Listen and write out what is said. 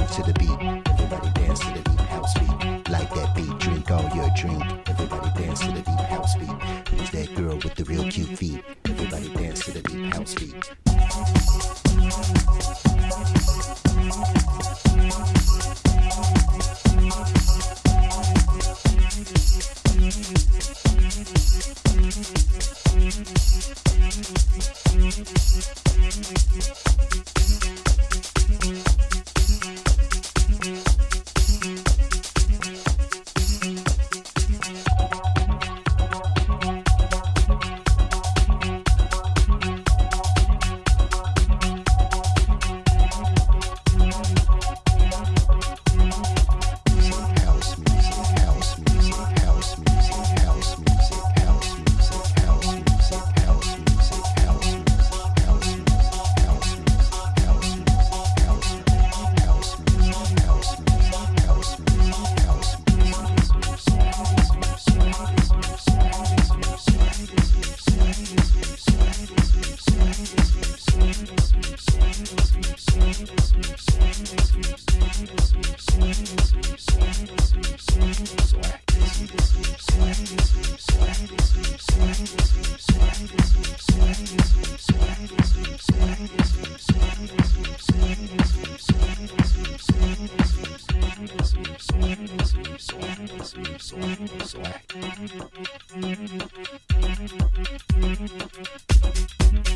move to the beat. Everybody dance to the deep house beat. Like that beat, drink all your drink. Everybody dance to the deep house beat. Who's that girl with the real cute feet? Everybody dance to the deep house beat. Swag.